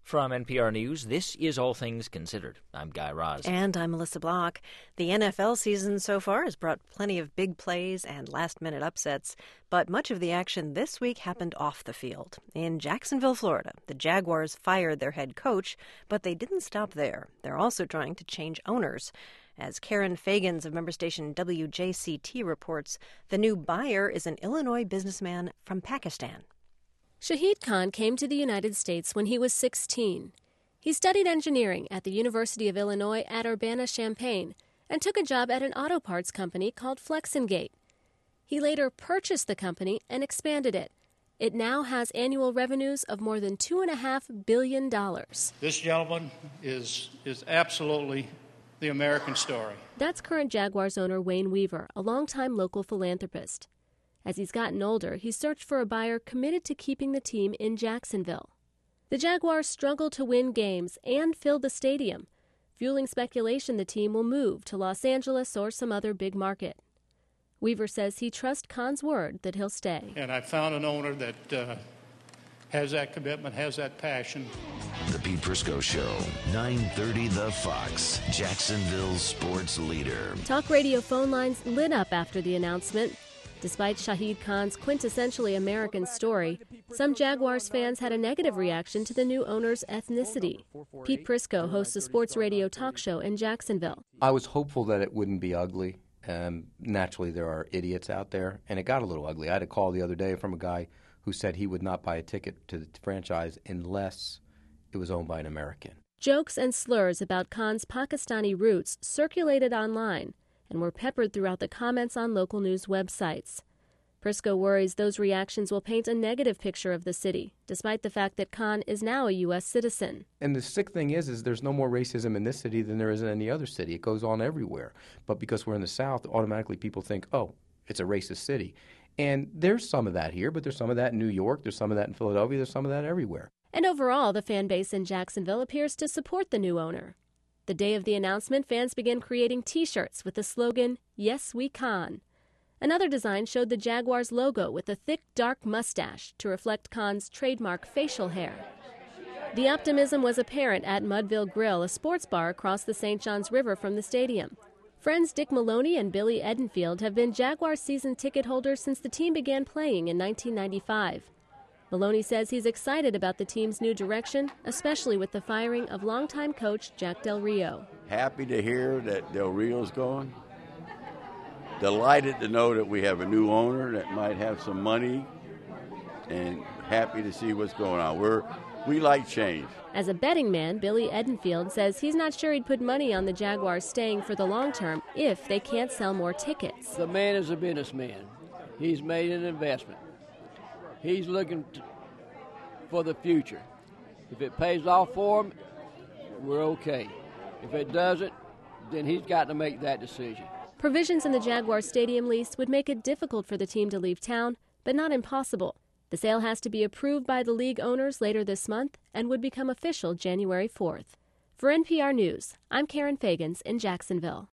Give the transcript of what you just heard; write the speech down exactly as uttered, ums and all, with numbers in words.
From N P R News, this is All Things Considered. I'm Guy Raz. And I'm Melissa Block. The N F L season so far has brought plenty of big plays and last-minute upsets, but much of the action this week happened off the field. In Jacksonville, Florida, the Jaguars fired their head coach, but they didn't stop there. They're also trying to change owners. As Karen Fagans of member station W J C T reports, the new buyer is an Illinois businessman from Pakistan. Shahid Khan came to the United States when he was sixteen. He studied engineering at the University of Illinois at Urbana-Champaign and took a job at an auto parts company called Flexengate. He later purchased the company and expanded it. It now has annual revenues of more than two point five billion dollars. This gentleman is, is absolutely the American story. That's current Jaguars owner Wayne Weaver, a longtime local philanthropist. As he's gotten older, he's searched for a buyer committed to keeping the team in Jacksonville. The Jaguars struggled to win games and fill the stadium, fueling speculation the team will move to Los Angeles or some other big market. Weaver says he trusts Khan's word that he'll stay. And I found an owner that uh, has that commitment, has that passion. The Pete Prisco Show, nine thirty The Fox, Jacksonville's sports leader. Talk radio phone lines lit up after the announcement. Despite Shahid Khan's quintessentially American story, some Jaguars fans had a negative reaction to the new owner's ethnicity. Pete Prisco hosts a sports radio talk show in Jacksonville. I was hopeful that it wouldn't be ugly. Um, naturally, there are idiots out there, and it got a little ugly. I had a call the other day from a guy who said he would not buy a ticket to the franchise unless it was owned by an American. Jokes and slurs about Khan's Pakistani roots circulated online and were peppered throughout the comments on local news websites. Prisco worries those reactions will paint a negative picture of the city, despite the fact that Khan is now a U S citizen. And the sick thing is, is there's no more racism in this city than there is in any other city. It goes on everywhere. But because we're in the South, automatically people think, oh, it's a racist city. And there's some of that here, but there's some of that in New York, there's some of that in Philadelphia, there's some of that everywhere. And overall, the fan base in Jacksonville appears to support the new owner. The day of the announcement, fans began creating T-shirts with the slogan, "Yes, we Khan." Another design showed the Jaguars logo with a thick, dark mustache to reflect Khan's trademark facial hair. The optimism was apparent at Mudville Grill, a sports bar across the Saint Johns River from the stadium. Friends Dick Maloney and Billy Edenfield have been Jaguars season ticket holders since the team began playing in nineteen ninety-five. Maloney says he's excited about the team's new direction, especially with the firing of longtime coach Jack Del Rio. Happy to hear that Del Rio's gone. Delighted to know that we have a new owner that might have some money, and happy to see what's going on. We're, we like change. As a betting man, Billy Edenfield says he's not sure he'd put money on the Jaguars staying for the long term if they can't sell more tickets. The man is a businessman. He's made an investment. He's looking to, for the future. If it pays off for him, we're okay. If it doesn't, then he's got to make that decision. Provisions in the Jaguars stadium lease would make it difficult for the team to leave town, but not impossible. The sale has to be approved by the league owners later this month and would become official January fourth. For N P R News, I'm Karen Fagans in Jacksonville.